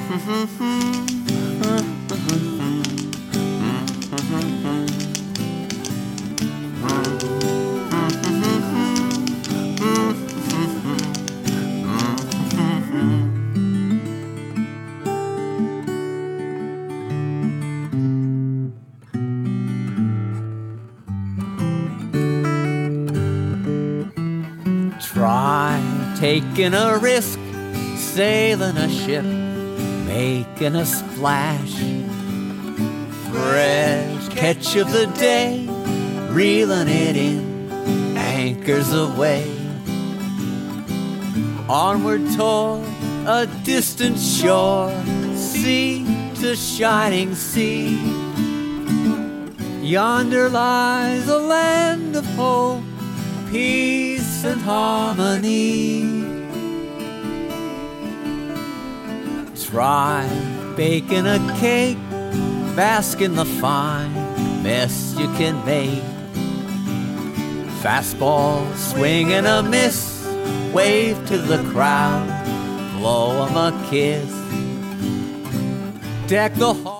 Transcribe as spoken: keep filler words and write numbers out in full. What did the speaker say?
Try taking a risk, sailing a ship, making a splash. Fresh catch of the day, reeling it in, anchors away. Onward toward a distant shore, sea to shining sea. Yonder lies a land of hope, peace and harmony. Try baking a cake, bask in the fine mess you can make. Fastball, swing and a miss, wave to the crowd, blow 'em a kiss. Deck the hall.